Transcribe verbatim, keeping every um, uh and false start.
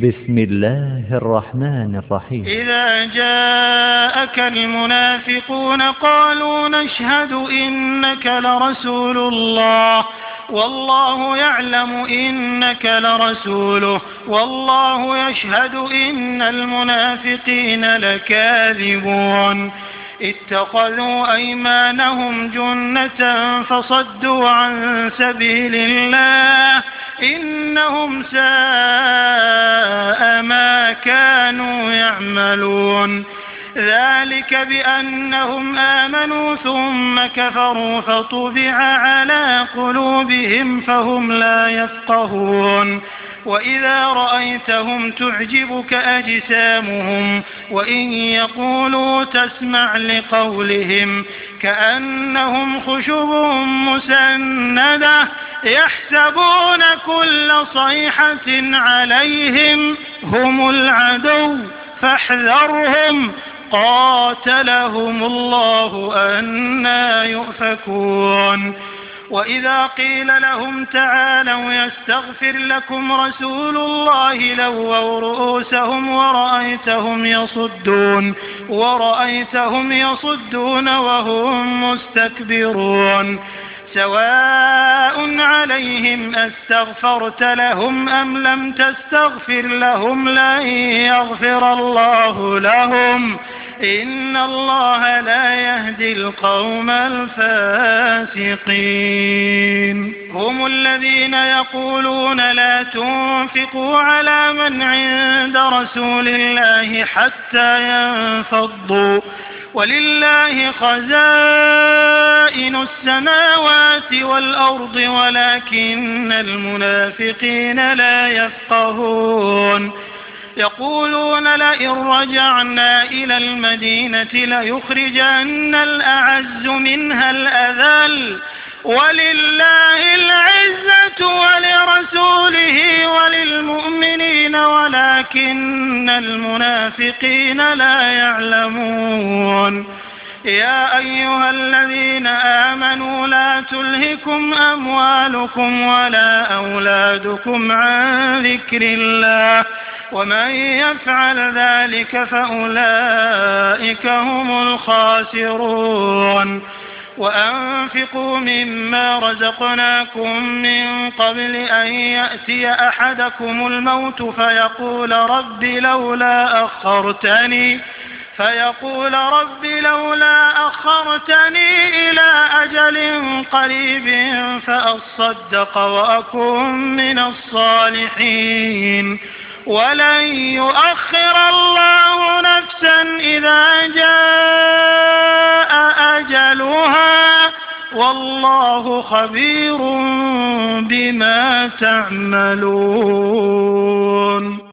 بسم الله الرحمن الرحيم. إذا جاءك المنافقون قالوا نشهد إنك لرسول الله والله يعلم إنك لرسوله والله يشهد إن المنافقين لكاذبون اتخذوا أيمانهم جنة فصدوا عن سبيل الله إنهم ساء ما كانوا يعملون ذلك بأنهم آمنوا ثم كفروا فطبع على قلوبهم فهم لا يفقهون وإذا رأيتهم تعجبك أجسامهم وإن يقولوا تسمع لقولهم كأنهم خشب مسندة يحسبون كل صيحة عليهم هم العدو فاحذرهم قاتلهم الله أنى يؤفكون وإذا قيل لهم تعالوا يستغفر لكم رسول الله لووا رؤوسهم ورأيتهم يصدون ورأيتهم يصدون وهم مستكبرون سواء عليهم أستغفرت لهم أم لم تستغفر لهم لن يغفر الله لهم إن الله لا يهدي القوم الفاسقين هم الذين يقولون لا تنفقوا على من عند رسول الله حتى ينفضوا ولله خزائن السماوات والأرض ولكن المنافقين لا يفقهون يقولون لئن رجعنا إلى المدينة ليخرجن الأعز منها الأذل ولله العزة ولرسوله وللمؤمنين ولكن المنافقين لا يعلمون يا أيها الذين آمنوا لا تلهكم أموالكم ولا أولادكم عن ذكر الله ومن يفعل ذلك فأولئك هم الخاسرون وأنفقوا مما رزقناكم من قبل أن يأتي أحدكم الموت فيقول رب لولا أخرتني فيقول رب لولا أخرتني إلى أجل قريب فأصدق وأكن من الصالحين ولن يؤخر الله نفسا إذا جاء أجلها والله خبير بما تعملون.